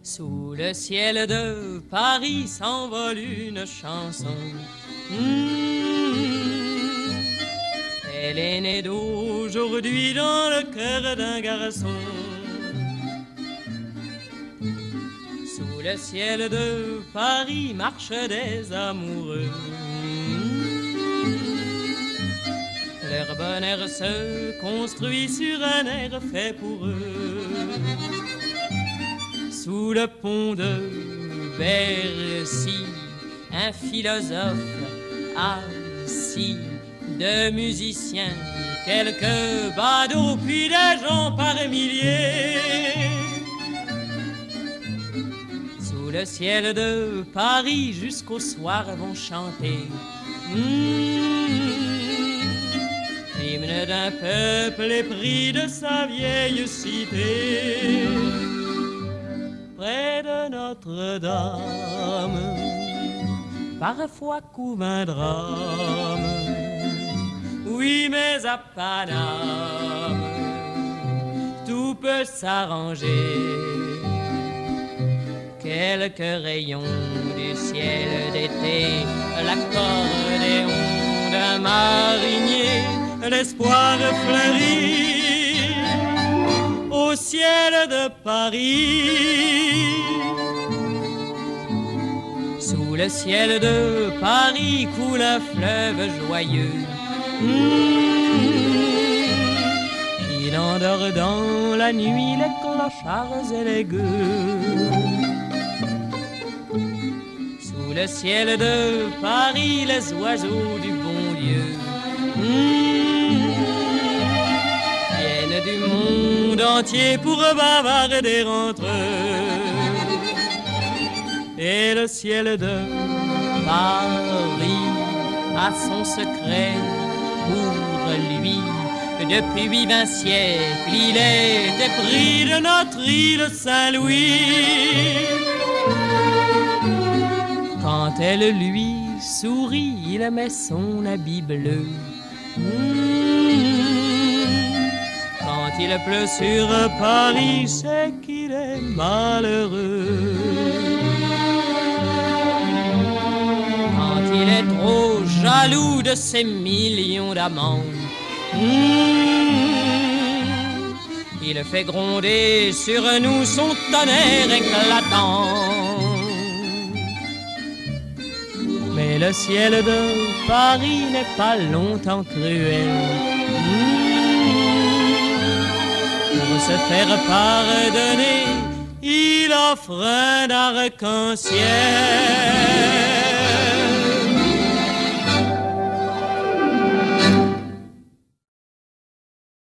Sous le ciel de Paris s'envole une chanson. Elle est née d'aujourd'hui dans le cœur d'un garçon. Sous le ciel de Paris marchent des amoureux. Leur bonheur se construit sur un air fait pour eux. Sous le pont de Bercy, un philosophe assis, de musiciens, quelques badauds, puis des gens par milliers. Sous le ciel de Paris, jusqu'au soir vont chanter l'hymne d'un peuple épris de sa vieille cité. Près de Notre-Dame, parfois couve un drame. Oui, mais à Paname, tout peut s'arranger. Quelques rayons du ciel d'été, l'accordéon d'un marinier, l'espoir fleurit au ciel de Paris. Sous le ciel de Paris coule un fleuve joyeux. Il endort dans la nuit les clochards et les gueux. Sous le ciel de Paris, les oiseaux du bon Dieu viennent du monde entier pour bavarder entre eux. Et le ciel de Paris a son secret pour lui. Depuis 20 siècles, il est épris de notre île Saint-Louis. Quand elle lui sourit, il met son habit bleu. Quand il pleut sur Paris, c'est qu'il est malheureux. Quand il est trop jaloux de ses millions d'amants, il fait gronder sur nous son tonnerre éclatant. Mais le ciel de Paris n'est pas longtemps cruel. Pour se faire pardonner, il offre un arc-en-ciel.